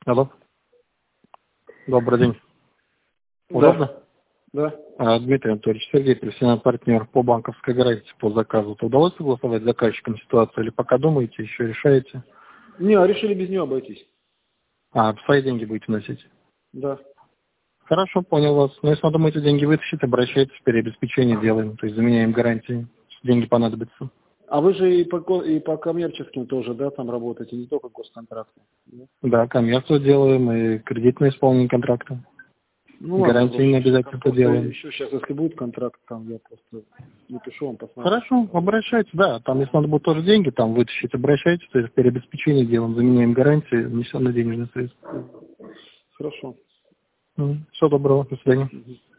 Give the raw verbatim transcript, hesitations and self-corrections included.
Алло. Добрый день. Да. Удобно? Да. А, Дмитрий Анатольевич, Сергей, профессиональный партнер по банковской гарантии по заказу. То удалось согласовать с заказчиком ситуацию или пока думаете, еще решаете? Не, а решили без нее обойтись. А, свои деньги будете носить? Да. Хорошо, понял вас. Но если надумаете деньги вытащить, обращайтесь, переобеспечение делаем, то есть заменяем гарантии. Деньги понадобятся. А вы же и по, ко- и по коммерческим тоже, да, там работаете, не только госконтракты? Да? Да, коммерцию делаем и кредитное исполнение контракта. Ну ладно, Гарантии не Егор, обязательно это просто делаем. еще сейчас, если будет контракт, там я просто напишу вам, посмотрю. Хорошо, обращайтесь, да. Там, если надо будет тоже деньги там вытащить, обращайтесь, то есть переобеспечение делаем, заменяем гарантии, внесенные денежные средства. Хорошо. Всего доброго, до свидания. Мгм.